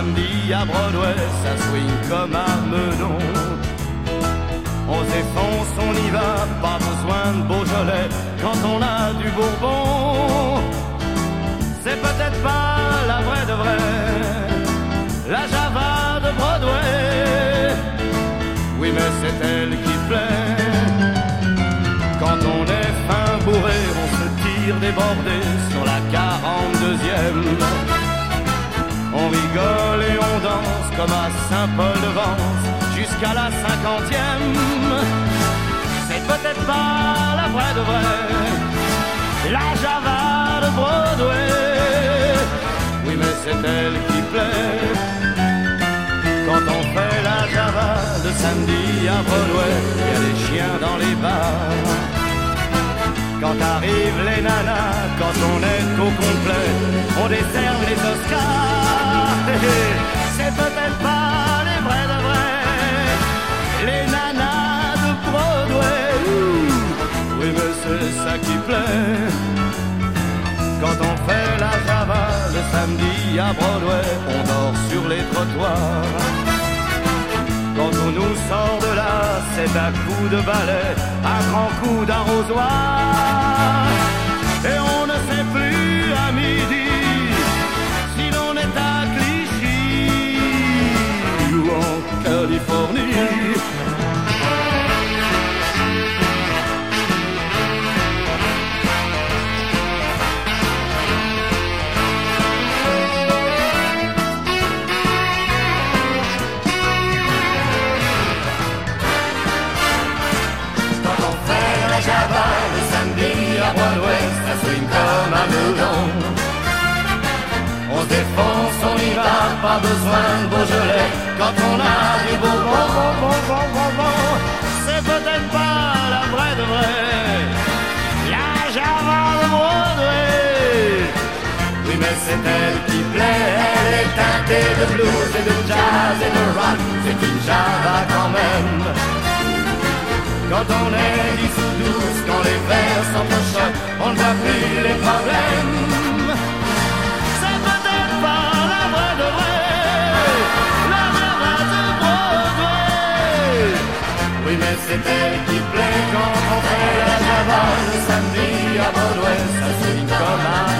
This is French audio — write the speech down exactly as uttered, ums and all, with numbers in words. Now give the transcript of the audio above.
samedi à Broadway, ça swing comme à Meudon. On s'effonce, on y va, pas besoin de Beaujolais quand on a du Bourbon. C'est peut-être pas la vraie de vraie, la Java de Broadway. Oui, mais c'est elle qui plaît. Quand on est fin bourré, on se tire débordé sur la quarante-deuxième. On rigole et on danse comme à Saint-Paul-de-Vence jusqu'à la cinquantième. C'est peut-être pas la vraie de vraie, la Java de Broadway. Oui, mais c'est elle qui plaît. Quand on fait la Java le samedi à Broadway, il y a des chiens dans les bars. Quand arrivent les nanas, quand on est au complet, on décerne les Oscars. C'est peut-être pas les vrais de vrais, les nanas de Broadway. Oui, mais c'est ça qui plaît. Quand on fait la Java le samedi à Broadway, on dort sur les trottoirs. Quand on nous sort de là, c'est à coups de balai, un grand coup d'arrosoir. Et on ne sait plus à midi si l'on est à Clichy ou en Californie. Java, le samedi à Broadway, ça swing comme à Meudon. On se défonce, on y va, pas besoin de Beaujolais quand on a du Bourbon. Bon, bon, bon, bon, bon. C'est peut-être pas la vraie de vraie, la Java de Broadway. Oui, mais c'est elle qui plaît, elle est teintée de blues et de jazz et de rock. C'est une Java quand même. Quand on est dix ou douze, quand les vers s'entrechoquent, on ne voit plus les problèmes. C'est peut-être pas la vraie de vraie, la Java de Broadway. Oui, mais c'est elle qui plaît quand on fait la Java le samedi à Broadway, ça se dit comme un